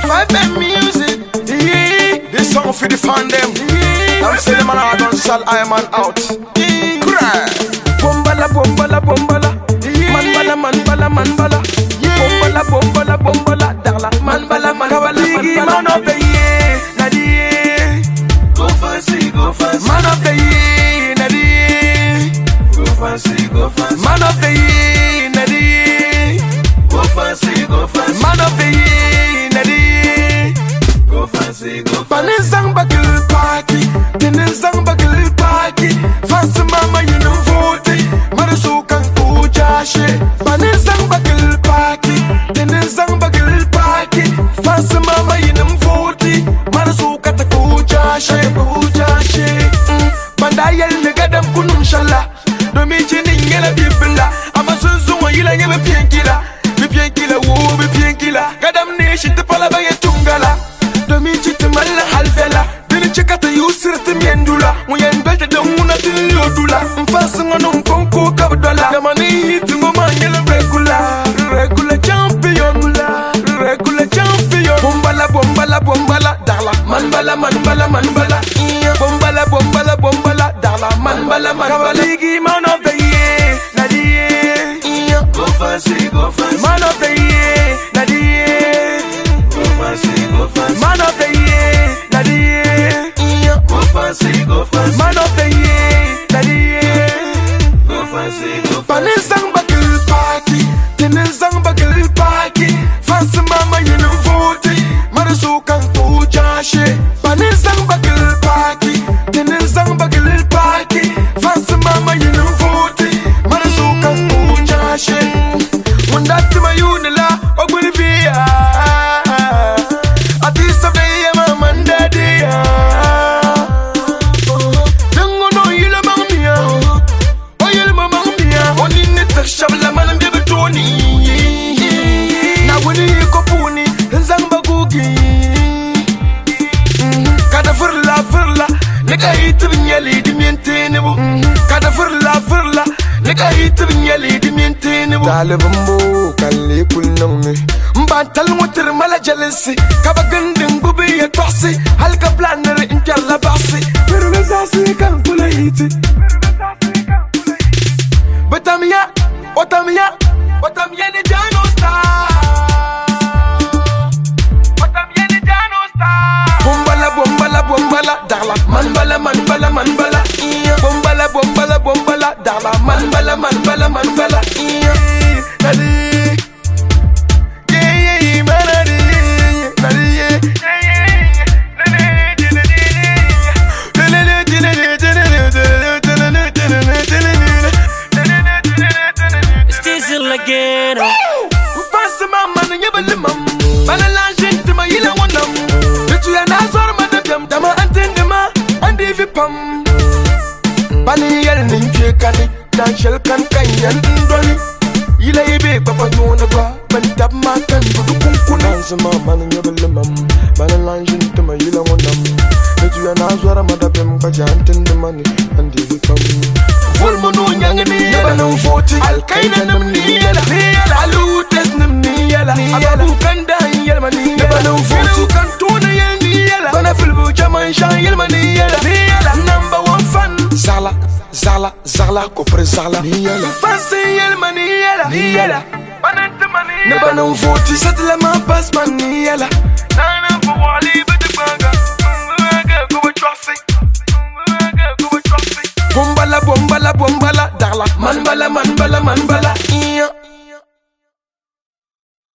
5M music. This song for the fan them. I'm saying man I don't sell I man out. Cry. Bombala bombala bombala. Man bala. Bombala bombala bombala. Darla. Man bala. Man of the year. Nadie. Go fancy. Man of the year. Nadie. Go fancy. Man of the year. Nadie. Go fancy. Man of the year. Nadie. Go fancy. Panin sang bagel party. Tinin sang bagel party. Fancy mama you know vote. Marasu kan kujashe. Panin sang bagel party. Tinin sang bagel party. Fancy mama you know vote. Marasu kata kujashe. Bandayel negadam kunum shala. Domi chini ngela bibla. Ama sunzunga yila ngebe pienkila. Pienkila. Gadam nation te pala baye tungala. Domi chiti mala halvela. Dini chikata yusirti miendula. Muyen belte de muna tini lodula. Mfasi ngono konko kabdola. Yamani hiti ngoma ngela regular champion. Bombala. Darla. Man bala. Bombala. Darla. Man bala. Kabaligi man of the year. Nadia. Go fancy. Man of the year. Nadia. Go fancy. Man of the year. Nadia. Go fancy. Man of the year. Nadia. Go fancy. Panin sang bagel party. Tinin sang bagel party. Fancy mama you know vote. Marasu kan kujashe. Panin sang bagel party. Tinin sang bagel party. Fancy mama you know vote. Marasu kan kujashe. Mundati mayunila ogulibia. Atisa veya mamandadiya. Dango no yila mamia. Oyil mamia. Onini tashabla manam debetoni. Na wini kopuni nzamba gugi. Kada furla. Nika hitu binyali di mientenebu. Kada furla. Nika hitu binyali di mientenebu. Talibambo kalli kulnamne. Mbantal mutir mala jelensi. Kabaganding bubi ya tosi. Halka planner interla basi. Pero lesasi kan kula hiti. Otamia ni jano star. Bombala. Darla. Man bala. Bombala. Darla. Man bala. Nadie. Yeah, man. Nadie. Still again. Fancy mama nyebelimam. Banala gente ma yila wonam. Bitu ya nazor madam dama antendema andi vipam. Bani yel ninke kani dan shel kan ndoli. Yila ibe papa nyona ba bantab ma kan du kunkuna. Fancy mama nyebelimam. Banala gente ma yila wonam. Bitu ya nazor madam baja antendema andi vipam. Volmono nyangani yala no foti alkaina namni yala alutes namni yala ababu kanda yala mani yala no foti kantuna yala bana filbu jaman shan yala mani yala number 1 fan zala kopre zala yala fancy yala mani yala banante mani yala no foti satla ma pass mani yala nana for wali bitbanga go trust. Bombala. Darla. Man bala.